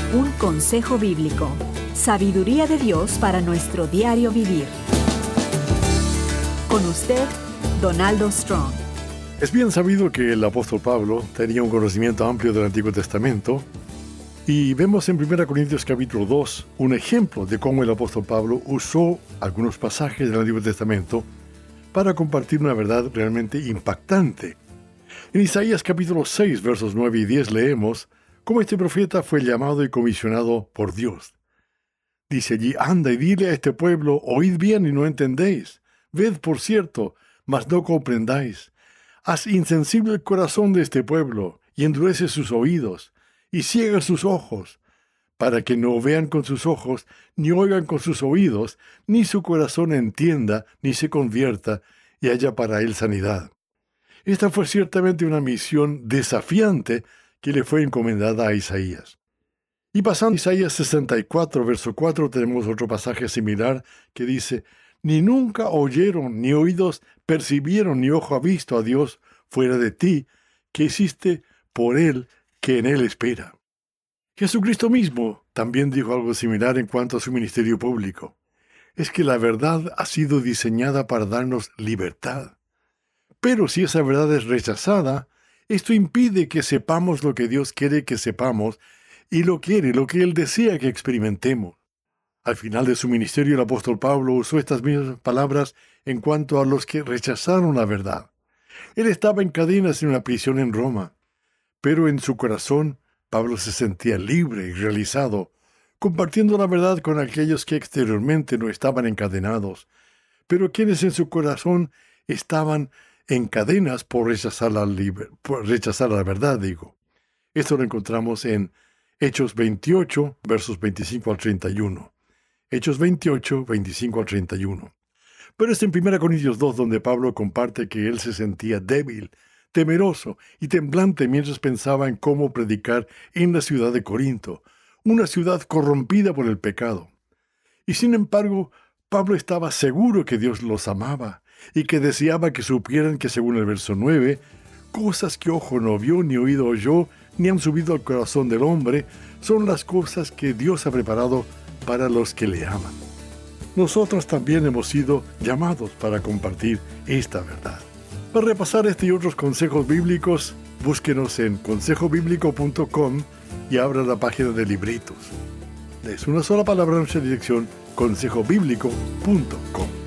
Un consejo bíblico. Sabiduría de Dios para nuestro diario vivir. Con usted, Donaldo Strong. Es bien sabido que el apóstol Pablo tenía un conocimiento amplio del Antiguo Testamento, y vemos en 1 Corintios capítulo 2 un ejemplo de cómo el apóstol Pablo usó algunos pasajes del Antiguo Testamento para compartir una verdad realmente impactante. En Isaías capítulo 6, versos 9 y 10 leemos cómo este profeta fue llamado y comisionado por Dios. Dice allí: anda y dile a este pueblo, oíd bien y no entendéis, ved por cierto, mas no comprendáis. Haz insensible el corazón de este pueblo, y endurece sus oídos, y ciega sus ojos, para que no vean con sus ojos, ni oigan con sus oídos, ni su corazón entienda, ni se convierta, y haya para él sanidad. Esta fue ciertamente una misión desafiante que le fue encomendada a Isaías. Y pasando a Isaías 64, verso 4, tenemos otro pasaje similar que dice: ni nunca oyeron, ni oídos percibieron, ni ojo ha visto a Dios fuera de ti, que hiciste por él, que en él espera. Jesucristo mismo también dijo algo similar en cuanto a su ministerio público. Es que la verdad ha sido diseñada para darnos libertad. Pero si esa verdad es rechazada, esto impide que sepamos lo que Dios quiere que sepamos y lo que Él desea que experimentemos. Al final de su ministerio, el apóstol Pablo usó estas mismas palabras en cuanto a los que rechazaron la verdad. Él estaba en cadenas en una prisión en Roma, pero en su corazón Pablo se sentía libre y realizado, compartiendo la verdad con aquellos que exteriormente no estaban encadenados, pero quienes en su corazón estaban en cadenas por rechazar la verdad. Esto lo encontramos en Hechos 28, versos 25 al 31. Hechos 28, 25 al 31. Pero es en 1 Corintios 2 donde Pablo comparte que él se sentía débil, temeroso y temblante mientras pensaba en cómo predicar en la ciudad de Corinto, una ciudad corrompida por el pecado. Y sin embargo, Pablo estaba seguro que Dios los amaba y que deseaba que supieran que, según el verso 9, cosas que ojo no vio, ni oído oyó, ni han subido al corazón del hombre, son las cosas que Dios ha preparado para los que le aman. Nosotros también hemos sido llamados para compartir esta verdad. Para repasar este y otros consejos bíblicos, búsquenos en consejobiblico.com y abra la página de libritos. Es una sola palabra en nuestra dirección: consejobiblico.com.